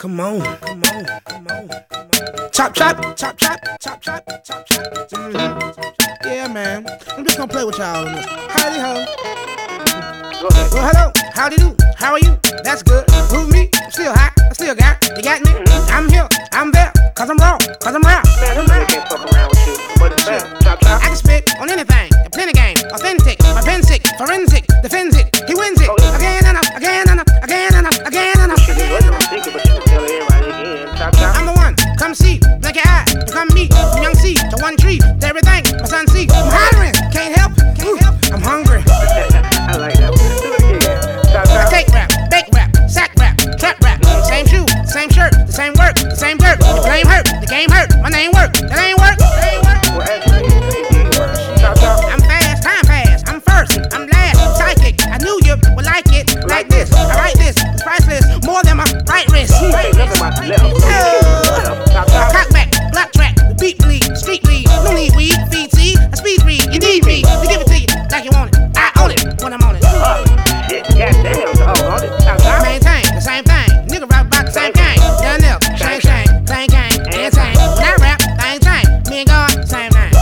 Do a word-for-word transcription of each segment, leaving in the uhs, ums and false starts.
Come on, come on, come on, come on. Chop, chop, chop, chop, chop, chop, chop, chop. Mm-hmm. Yeah, man. I'm just gonna play with y'all on this. Howdy ho. Go ahead. Well, hello. Howdy do. How are you? That's good. Who's me? I'm still hot. I still got it. You got me? Mm-hmm. I'm here. I'm there. Cause I'm raw. Cause I'm rap. Man, them niggas can't fuck around with you. What is that? Chop, chop. I can spit on anything. A plenty game. Authentic. My pen sick. Forensic. Defends it. He wins it. Oh, yeah. Again and up. Again and up. Again and up. Again and up. Shit, it wasn't on secret, but you can tell everybody again. Chop, chop. I'm the one. Come see. Blink your eye. To come meet. From young seed to one tree. To everything. My son see. I'm hollering. Can't help. Can't help. I'm hungry. I like that one. Do it again. Chop, I chop. take rap. Bake rap. Sack rap. Trap rap. Same shoe. Same shirt. The same work. The same dirt. The blame hurt. The game hurt. My name work. That ain't work. That ain't work. Well, actually, it did work. Chop, chop. I'm fast. Time fast. I'm first. I'm last. I'm psychic. I knew you would like it. Like this. I write this. It's priceless. More than my right wrist. Hey, nothing about the left. Oh. Chop, chop. Cock back. Block track. The beat bleed. Street lead. No need weed. Feed seed. A speed read. You need me. To give it to you like you want it. I own it when I'm on it. Oh, shit. Goddamn. Oh, on it. Chop, chop. Maintain the same thing. Nigga rap about the same thing. Done up. Same thing. Same gang. Insane. When I rap, same thing. Me and God, same name.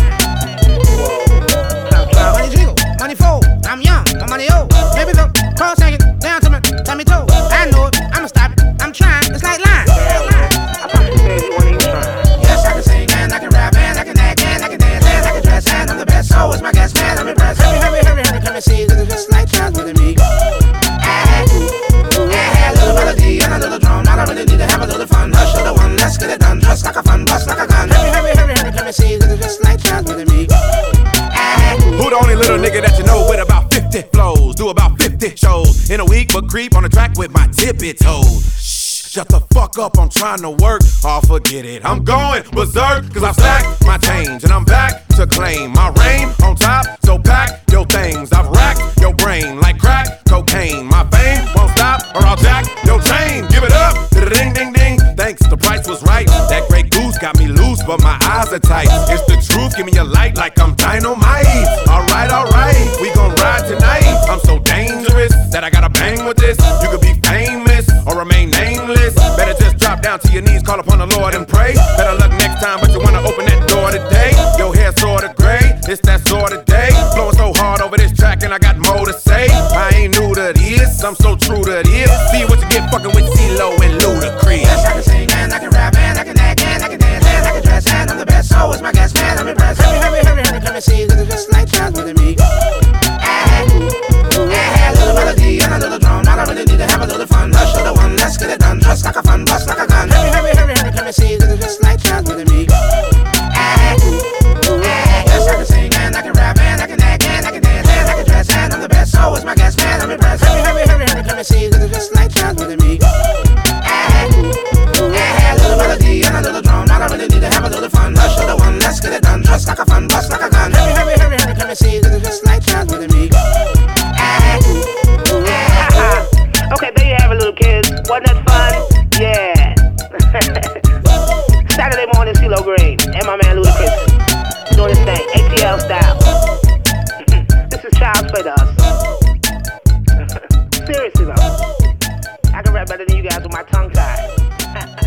Chop, chop. Money jiggle. Money fold. I'm young. My money old. Baby look. Cross hanging. Down to my tummy toe. I know it. I'ma stop it. I'm trying. It's like line. I thought you said you weren't even trying. Yes, I can sing and I can rap and I can act and I can dance and I can dress and I'm the best. So is my guest man. I'm impressed. Hurry, hurry, hurry, hurry. Come and see. Cause it's just like Charles with me. I had a little melody and a little drum. Now I really need to have a little fun. Hush, the one. Let's get it done. Dress like a fun. Bust like a gun. Hurry, hurry, hurry, hurry. Come and see. Cause it's just like Charles with me. Who the only little nigga that you know with about fifty flows? Do about fifty shows in a week, but creep on the track with my tippy toes. Shh, shut the fuck up, I'm trying to work. Oh, forget it, I'm going berserk. Cause I've stacked my change and I'm back to claim my reign on top. So pack your things, I've racked your brain like crack cocaine. My fame won't stop or I'll jack your chain. Give it up, ding ding ding. Thanks, the price was right. That great goose got me loose, but my eyes are tight. It's the truth, give me a light like I'm dynamite. Alright, alright, we gon' ride tonight. I'm so dangerous that I gotta bang with this. You could be famous or remain nameless. Better just drop down to your knees, call upon the Lord and pray. Better luck next time, but you wanna open that door today. Your hair sorta gray, it's that sorta day. Flowing so hard over this track and I got more to say. I ain't new to this, I'm so true to this. See what you get fucking with CeeLo and Ludacris. Yes, I can sing and I can rap and I can act and I can dance and I can dress and I'm the best. So is my guest man. I'm impressed. Hurry, hurry, hurry, hurry. Come and see. Cause it's just like Charles with me. I had a little melody and a little drum. Now I really need to have a little fun. Hush, the one. Let's get it done. Dress like a fun. Bust like a gun. Hurry, hurry, hurry, hurry. Come and see. Cause it's just like Charles with me. Yes, I can sing and I can rap and I can act and I can dance and I can dress and I'm the best. So is my guest man. I'm impressed. Hurry, hurry, hurry, hurry. Come and see. Cause it's just like Charles with me. I had a little melody and a little drum. Now I really need to have a little fun. Hush, the one. Let's get it done. Dress like a fun. Bust like a gun. Hurry, hurry, hurry, hurry. Come and see. Cause it's just like Charles with me. Okay, there you have it, little kids. Wasn't that fun? Yeah. Saturday morning, CeeLo Green and my man Ludacris doing his thing, A T L style. This is child's play to us. Seriously though, I can rap better than you guys with my tongue tied.